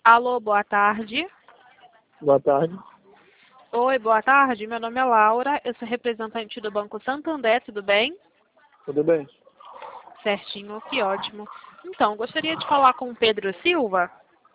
Alô, boa tarde. Boa tarde. Oi, boa tarde. Meu nome é Laura. Eu sou representante do Banco Santander, tudo bem? Tudo bem? Certinho, que ótimo. Então, gostaria de falar com o Pedro Silva.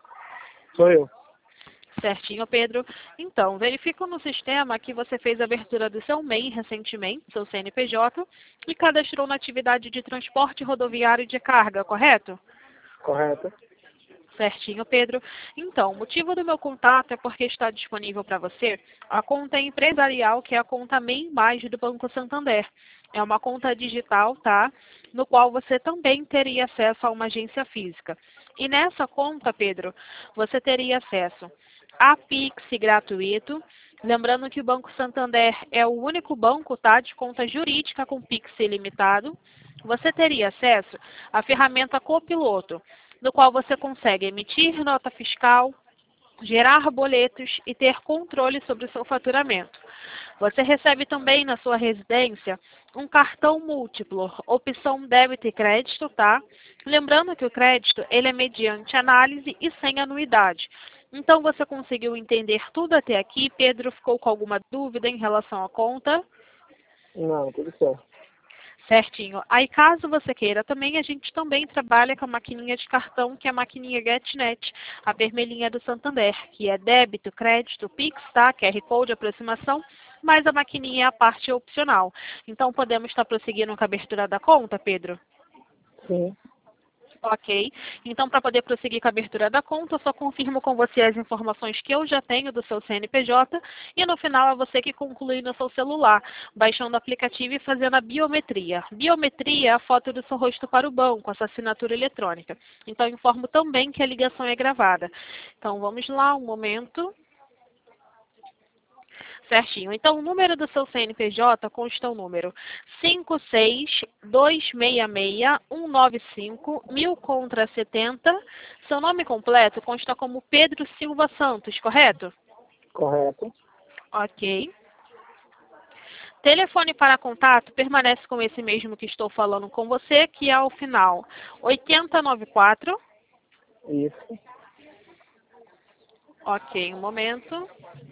Sou eu. Certinho, Pedro. Então, verifico no sistema que você fez a abertura do seu MEI recentemente, seu CNPJ, e cadastrou na atividade de transporte rodoviário de carga, correto? Correto? Certinho, Pedro. Então, o motivo do meu contato é porque está disponível para você a conta empresarial, que é a conta MEI Mais do Banco Santander. É uma conta digital, tá? No qual você também teria acesso a uma agência física. E nessa conta, Pedro, você teria acesso a Pix gratuito. Lembrando que o Banco Santander é o único banco, tá, de conta jurídica com Pix ilimitado. Você teria acesso à ferramenta Copiloto, no qual você consegue emitir nota fiscal, gerar boletos e ter controle sobre o seu faturamento. Você recebe também na sua residência um cartão múltiplo, opção débito e crédito, tá? Lembrando que o crédito ele é mediante análise e sem anuidade. Então você conseguiu entender tudo até aqui? Pedro, ficou com alguma dúvida em relação à conta? Não, tudo certo. Certinho. Aí, caso você queira também, a gente também trabalha com a maquininha de cartão, que é a maquininha GetNet, a vermelhinha do Santander, que é débito, crédito, Pix, tá? QR Code, aproximação, mas a maquininha é a parte opcional. Então, podemos estar prosseguindo com a abertura da conta, Pedro? Sim. Ok. Então, para poder prosseguir com a abertura da conta, eu só confirmo com você as informações que eu já tenho do seu CNPJ e no final é você que conclui no seu celular, baixando o aplicativo e fazendo a biometria. Biometria é a foto do seu rosto para o banco, essa assinatura eletrônica. Então, eu informo também que a ligação é gravada. Então, vamos lá, um momento. Certinho. Então, o número do seu CNPJ consta o número 562666195, 1000 contra 70. Seu nome completo consta como Pedro Silva Santos, correto? Correto? Ok. Telefone para contato permanece com esse mesmo que estou falando com você, que é o final 8094. Isso. Ok, um momento.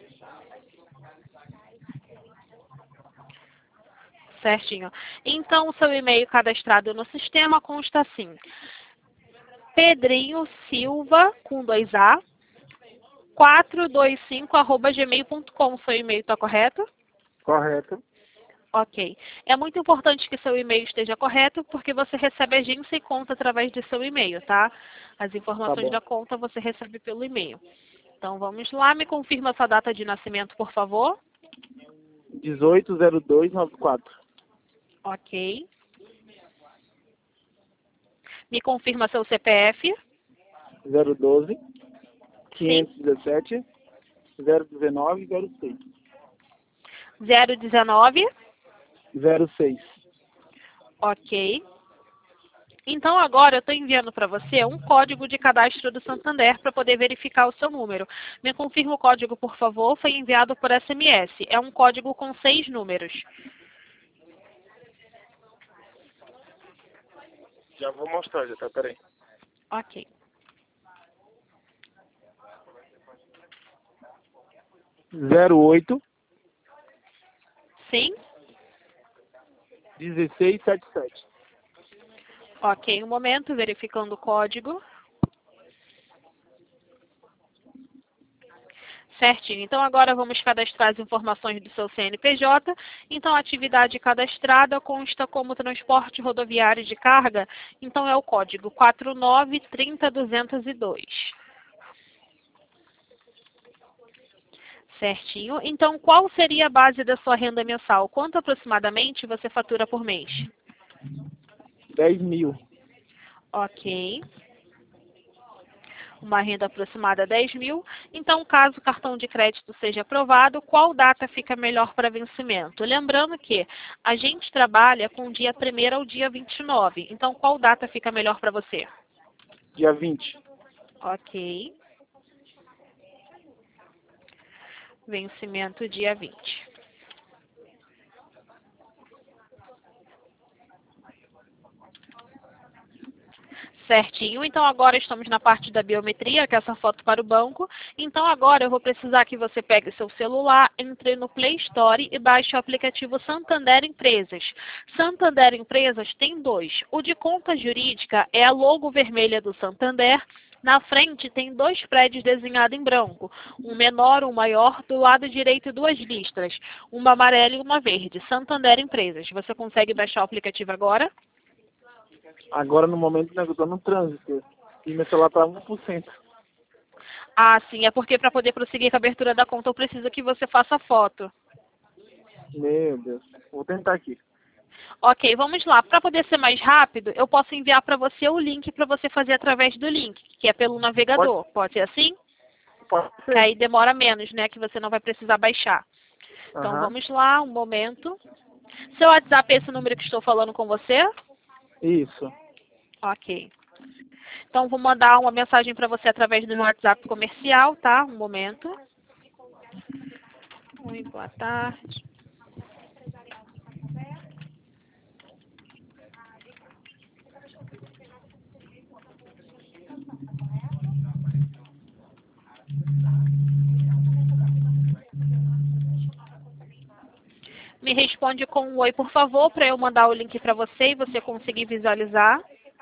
Certinho. Então, o seu e-mail cadastrado no sistema consta assim: Pedrinho Silva, com 2A, 425@gmail.com. Seu e-mail está correto? Correto? Ok. É muito importante que seu e-mail esteja correto, porque você recebe agência e conta através de seu e-mail, tá? As Tá informações bom. da conta você recebe pelo e-mail. Então, vamos lá. Me confirma sua data de nascimento, por favor. 180294. Ok. Me confirma seu CPF. 012 Sim. 517 019 06. 019. 06. Ok. Então, agora eu estou enviando para você um código de cadastro do Santander para poder verificar o seu número. Me confirma o código, por favor. Foi enviado por SMS. É um código com 6 números. Já vou mostrar, já tá? Peraí. Ok. 08 Sim? 1677. Ok, um momento, verificando o código. Certinho. Então, agora vamos cadastrar as informações do seu CNPJ. Então, a atividade cadastrada consta como transporte rodoviário de carga. Então, é o código 4930202. Certinho. Então, qual seria a base da sua renda mensal? Quanto aproximadamente você fatura por mês? 10 mil. Ok. Uma renda aproximada 10 mil. Então, caso o cartão de crédito seja aprovado, qual data fica melhor para vencimento? Lembrando que a gente trabalha com o dia 1º ao dia 29. Então, qual data fica melhor para você? Dia 20. Ok. Vencimento dia 20. Certinho, então agora estamos na parte da biometria, que é essa foto para o banco. Então agora eu vou precisar que você pegue seu celular, entre no Play Store e baixe o aplicativo Santander Empresas. Santander Empresas tem dois. O de conta jurídica é a logo vermelha do Santander. Na frente tem dois prédios desenhados em branco, um menor, um maior, do lado direito duas listras, uma amarela e uma verde. Santander Empresas. Você consegue baixar o aplicativo agora? Agora, no momento, né, eu tô no trânsito. E meu celular tá 1%. Ah, sim, é porque para poder prosseguir com a abertura da conta eu preciso que você faça foto. Meu Deus. Vou tentar aqui. Ok, vamos lá. Para poder ser mais rápido, eu posso enviar para você o link para você fazer através do link, que é pelo navegador. Pode ser assim? Pode Que ser. aí demora menos, né? Que você não vai precisar baixar. Então Aham. vamos lá, um momento. Seu WhatsApp é esse número que estou falando com você? Isso. Ok. Então vou mandar uma mensagem para você através do meu WhatsApp comercial, tá? Um momento. Oi, boa tarde. Me responde com um oi, por favor, para eu mandar o link para você e você conseguir visualizar.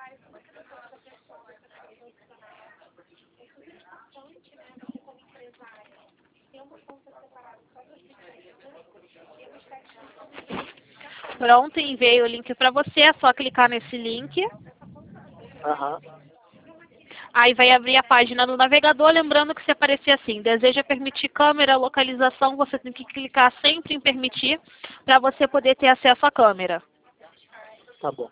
Pronto, enviei o link para você, é só clicar nesse link. Aham. Aí vai abrir a página do navegador, lembrando que se aparecer assim, deseja permitir câmera, localização, você tem que clicar sempre em permitir para você poder ter acesso à câmera. Tá bom.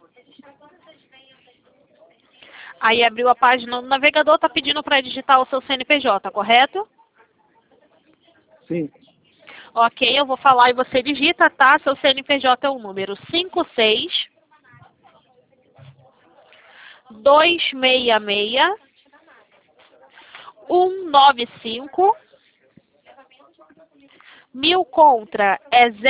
Aí abriu a página do navegador, está pedindo para digitar o seu CNPJ, correto? Sim. Ok, eu vou falar e você digita, tá? Seu CNPJ é o número 56 266 195. 1000 contra é